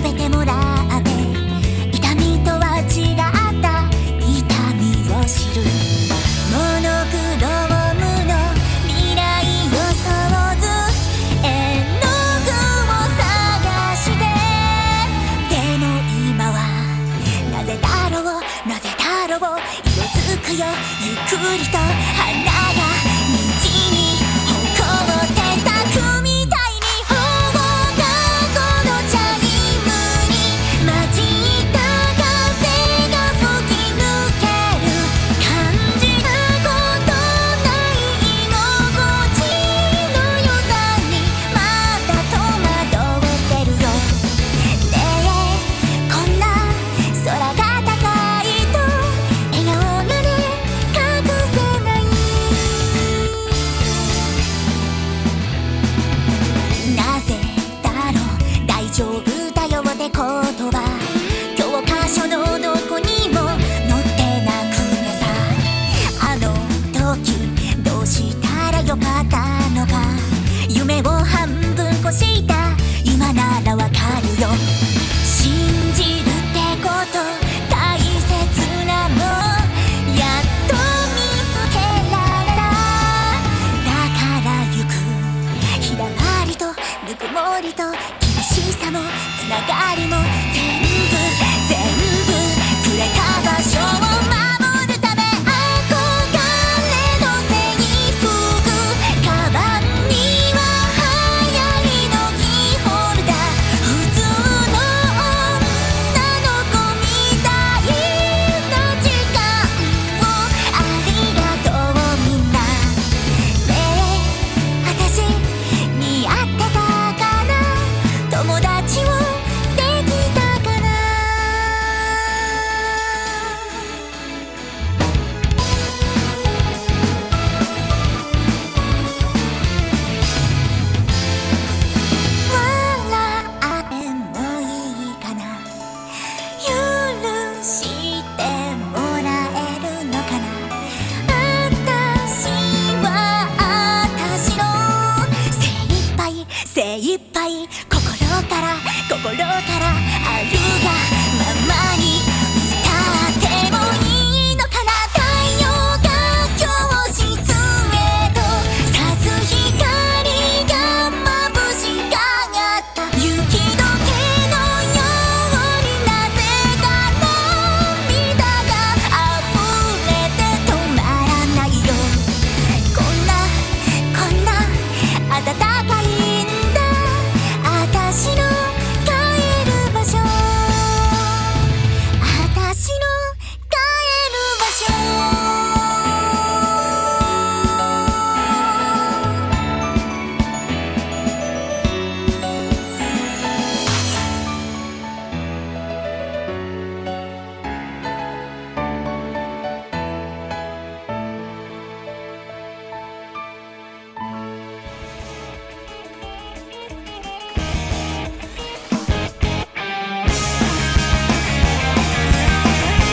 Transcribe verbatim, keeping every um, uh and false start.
べてもらって痛みとは違った痛みを知るモノクロームの未来予想図絵の具を探してでも今はなぜだろうなぜだろう色づくよゆっくりと花が道に誇って咲くみたいに放課後のチャイムに混じった風が吹き抜ける感じたことない居心地の良さにまだ戸惑ってるよねえこんな空が高いと笑顔がね隠せないなぜだろう大丈夫だよって言葉教科書のどこにも載ってなくてさあの時どうしたらよかったのか夢を半分越した今ならわかるよ信じるってこと大切なのやっと見つけられただから行く日だまりとぬくもりと厳しさもつながりも全部全部くれた場所を守るため憧れの制服カバンには流行りのキーホルダー普通の女の子みたいな時間をありがとうみんなねえ私似合ってたかな友達をできたかな笑ってもいいかな許してもらえるのかな私は私の精一杯精一杯心から心からあるがままに